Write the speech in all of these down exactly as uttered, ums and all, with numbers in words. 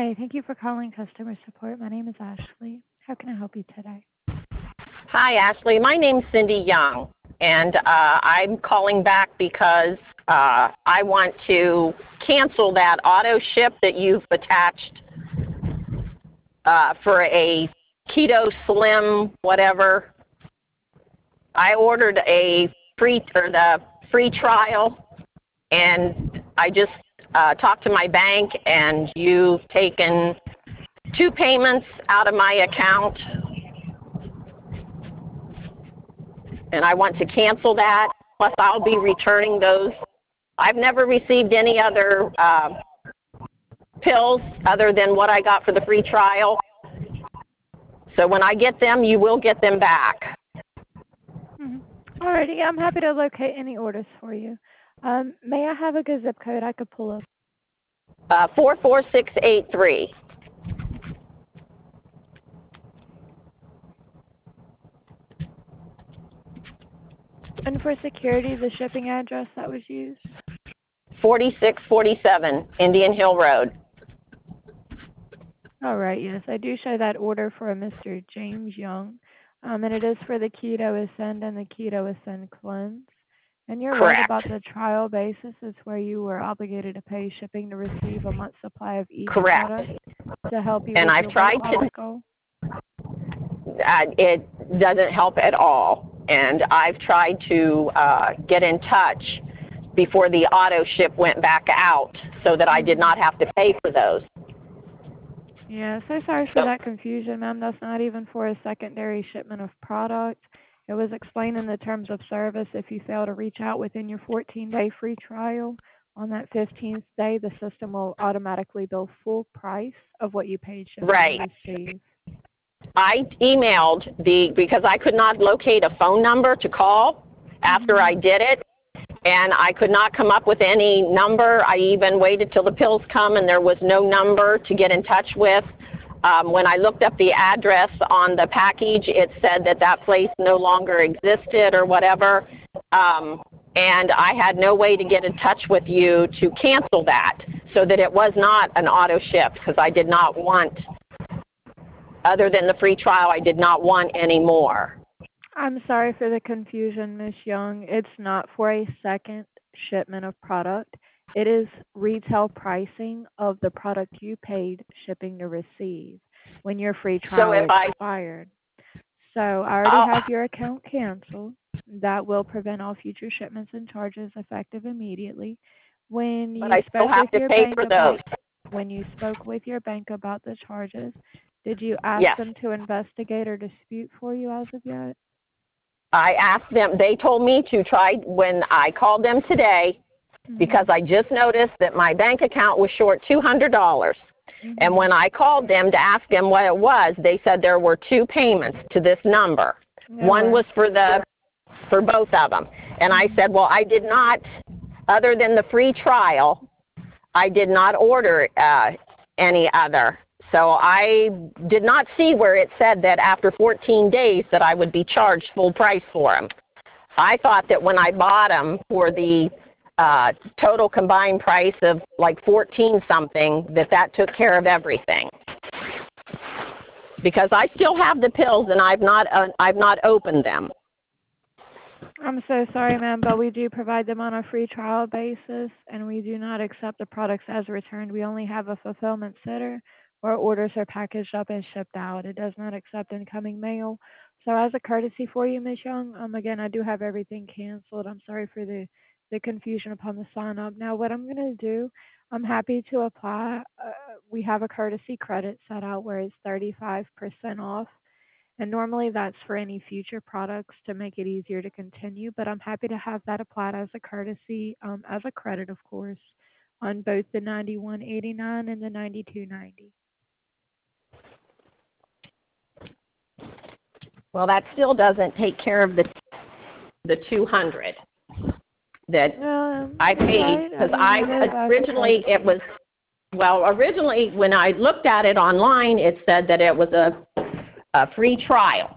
Hi, thank you for calling customer support. My name is Ashley. How can I help you today? Hi, Ashley. My name's Cindy Young, and uh, I'm calling back because uh, I want to cancel that auto ship that you've attached uh, for a Keto Slim whatever. I ordered a free or the free trial, and I just uh, talked to my bank, and you've taken two payments out of my account, and I want to cancel that. Plus, I'll be returning those. I've never received any other uh, pills other than what I got for the free trial. So when I get them, you will get them back. Mm-hmm. Alrighty, I'm happy to locate any orders for you. Um, may I have a good zip code I could pull up? Uh, four four six eight three. And for security, the shipping address that was used? forty-six forty-seven Indian Hill Road. All right, yes, I do show that order for a Mister James Young, um, and it is for the Keto Ascend and the Keto Ascend Cleanse. And you're right Correct. about the trial basis. It's where you were obligated to pay shipping to receive a month's supply of each Correct. product to help you And with I've your tried weight loss to, goal. uh, it doesn't help at all. And I've tried to uh, get in touch before the auto ship went back out so that I did not have to pay for those. Yeah, so sorry for So, that confusion, ma'am. That's not even for a secondary shipment of product. It was explained in the terms of service. If you fail to reach out within your fourteen-day free trial, on that fifteenth day, the system will automatically bill full price of what you paid shipping right. to receive. I emailed the, because I could not locate a phone number to call after Mm-hmm. I did it, and I could not come up with any number. I even waited till the pills come, and there was no number to get in touch with. Um, when I looked up the address on the package, it said that that place no longer existed or whatever, um, and I had no way to get in touch with you to cancel that so that it was not an auto ship, because I did not want, other than the free trial, I did not want any more. I'm sorry for the confusion, Miss Young. It's not for a second shipment of product. It is retail pricing of the product you paid shipping to receive when your free trial So if I, expired. So I already I'll, have your account canceled. That will prevent all future shipments and charges effective immediately. When but you I still spoke have with to your pay bank for those. about when you spoke with your bank about the charges, did you ask Yes. them to investigate or dispute for you as of yet? I asked them, they told me to try, when I called them today, because Mhm. I just noticed that my bank account was short two hundred dollars. And Mhm. when I called them to ask them what it was, they said there were two payments to this number. No One way. was for the, for both of them. And I Mhm. said, well, I did not, other than the free trial, I did not order uh, any other. So I did not see where it said that after fourteen days that I would be charged full price for them. I thought that when I bought them for the uh, total combined price of like fourteen something, that that took care of everything. Because I still have the pills and I've not uh, I've not opened them. I'm so sorry, ma'am, but we do provide them on a free trial basis, and we do not accept the products as returned. We only have a fulfillment center where orders are packaged up and shipped out. It does not accept incoming mail. So as a courtesy for you, Miss Young, um, again, I do have everything canceled. I'm sorry for the, the confusion upon the sign up. Now, what I'm going to do, I'm happy to apply. Uh, we have a courtesy credit set out where it's thirty-five percent off. And normally that's for any future products to make it easier to continue, but I'm happy to have that applied as a courtesy, um, as a credit, of course, on both the ninety-one eighty-nine and the ninety-two ninety. Well, that still doesn't take care of the the two hundred that Um, I you're paid, right. I because mean, I it is as a originally it courtesy. was, well, originally when I looked at it online, it said that it was a, a free trial.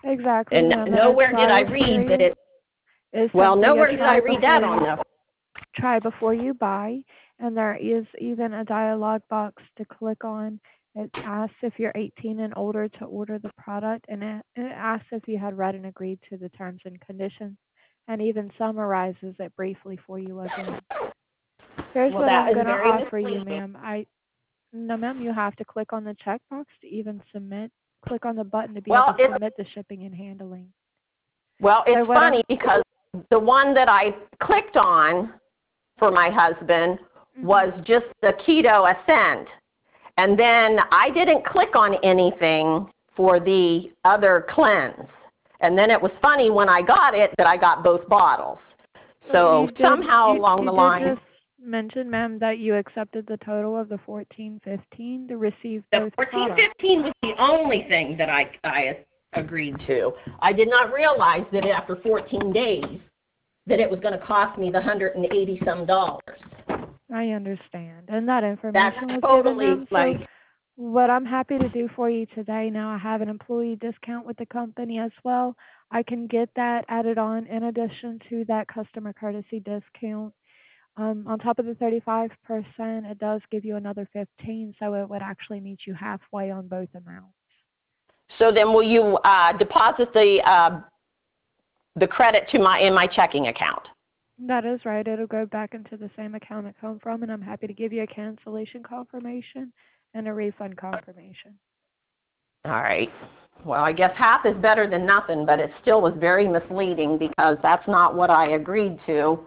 Exactly, And ma'am. And a nowhere did I trial read that period it, is well, simply a nowhere did I time read that before on you. the, try before you buy, and there is even a dialog box to click on. It asks if you're eighteen and older to order the product, and it, it asks if you had read and agreed to the terms and conditions, and even summarizes it briefly for you again. Here's Well, what that I'm is going to very offer you, misleading. ma'am. I No, ma'am, you have to click on the checkbox to even submit. Click on the button to be able Well, to it's submit the shipping and handling. well, So it's what funny I'm, because the one that I clicked on for my husband mhm. was just the Keto Ascent. And then I didn't click on anything for the other cleanse. And then it was funny when I got it that I got both bottles. So So you did somehow you along you the did line, just mention, ma'am, that you accepted the total of the fourteen fifteen to receive the both fourteen products. fifteen was the only thing that I, I agreed to. I did not realize that after fourteen days that it was going to cost me the one hundred eighty some dollars. I understand, and that That's information was given, totally ma'am. So like, what I'm happy to do for you today, now I have an employee discount with the company as well. I can get that added on in addition to that customer courtesy discount. Um, on top of the thirty-five percent, it does give you another fifteen, so it would actually meet you halfway on both amounts. so then will you uh, deposit the uh, the credit to my in my checking account? That is right. It'll go back into the same account it come from, and I'm happy to give you a cancellation confirmation and a refund confirmation. All right. Well, I guess half is better than nothing, but it still was very misleading because that's not what I agreed to.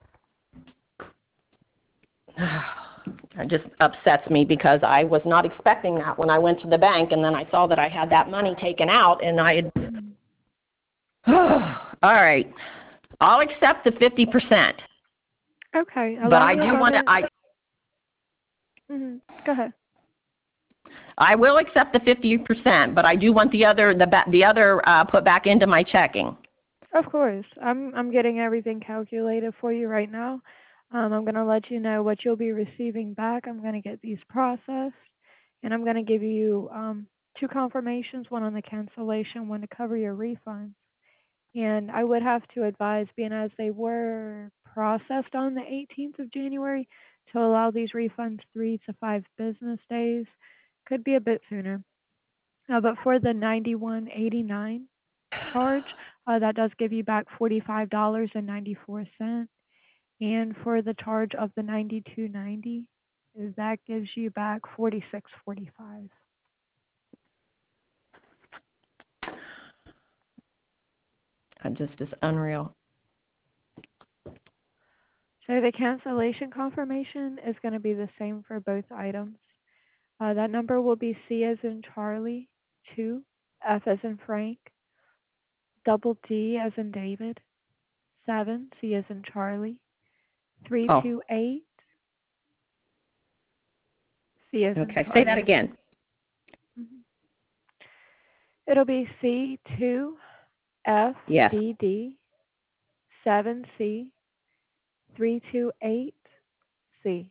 It just upsets me because I was not expecting that when I went to the bank, and then I saw that I had that money taken out, and I had... Mhm. All right. I'll accept the fifty percent, Okay, but allow I me a do want to... moment. I Mhm. Go ahead. I will accept the fifty percent, but I do want the other the ba- the other uh, put back into my checking. Of course. I'm I'm getting everything calculated for you right now. Um, I'm going to let you know what you'll be receiving back. I'm going to get these processed, and I'm going to give you um, two confirmations, one on the cancellation, one to cover your refund. And I would have to advise, being as they were processed on the eighteenth of January, to allow these refunds three to five business days. Could be a bit sooner. Uh, but for the ninety-one eighty-nine charge, uh, that does give you back forty-five dollars and ninety-four cents. And for the charge of the ninety-two ninety, that gives you back forty-six forty-five. I'm just as unreal. So the cancellation confirmation is going to be the same for both items. Uh, that number will be C as in Charlie, two, F as in Frank, double D as in David, seven, C as in Charlie, Oh, three two eight, C as in okay. Say that Charlie. again. Mhm. It'll be C two, F Yes. D D, seven C, three two eight, C.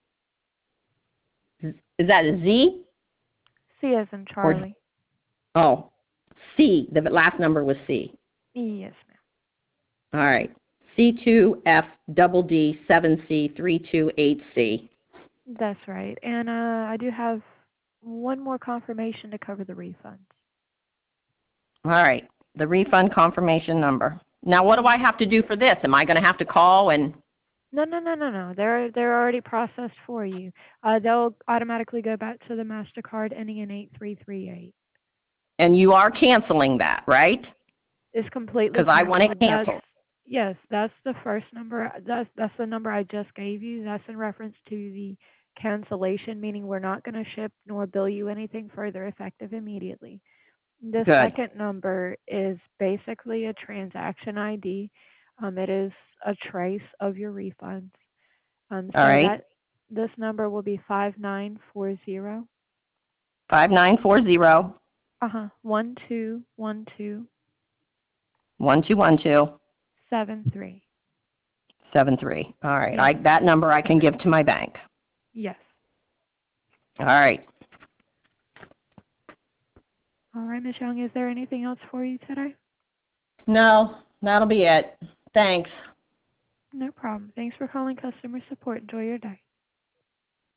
Is that a Z C as in or Charlie. oh, C? The last number was C. Yes, ma'am. All right. C two F double D seven C three two eight C. That's right. And uh, I do have one more confirmation to cover the refunds. All right. The refund confirmation number. Now, what do Mm-hmm. I have to do for this? Am I going to have to call and? No, no, no, no, no. They're they're already processed for you. Uh, they'll automatically go back to the Mastercard ending in eight three three eight. And you are canceling that, right? It's completely Because I want it canceled. That's canceled. Yes, that's the first number. That's that's the number I just gave you. That's in reference to the cancellation, meaning we're not going to ship nor bill you anything further effective immediately. The Good. second number is basically a transaction I D. Um, it is a trace of your refunds. Um, All so right. that this number will be five nine four zero. Five nine four zero Uh huh. One two one two one two one two seven three. seven three. All right. Yes. I that number I can give to my bank. Yes. All right. All right, Miz Young. Is there anything else for you today? No, that'll be it. Thanks. No problem. Thanks for calling customer support. Enjoy your day.